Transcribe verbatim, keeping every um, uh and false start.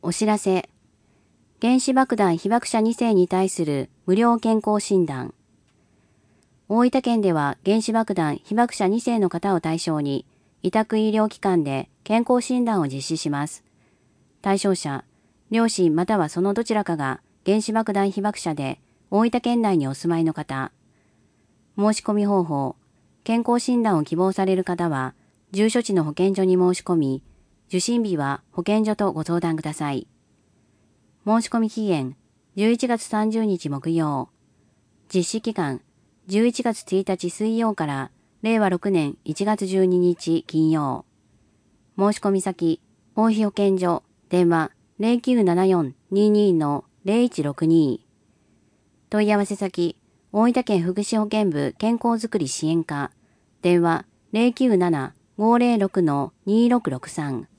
お知らせ。原子爆弾被爆者にせいに対する無料健康診断。大分県では原子爆弾被爆者にせいの方を対象に、委託医療機関で健康診断を実施します。対象者、両親またはそのどちらかが原子爆弾被爆者で大分県内にお住まいの方。申し込み方法。健康診断を希望される方は、住所地の保健所に申し込み、受診日は保健所とご相談ください。申し込み期限、じゅういちがつさんじゅうにち木曜。実施期間、じゅういちがつついたち水曜かられいわろくねんいちがつじゅうににち金曜。申し込み先、大肥保健所、電話 ゼロきゅうななよん にーにー のゼロいちろくに。問い合わせ先、大分県福祉保健部健康づくり支援課、電話 ゼロきゅうなな ごーぜろろく のにーろくろくさん。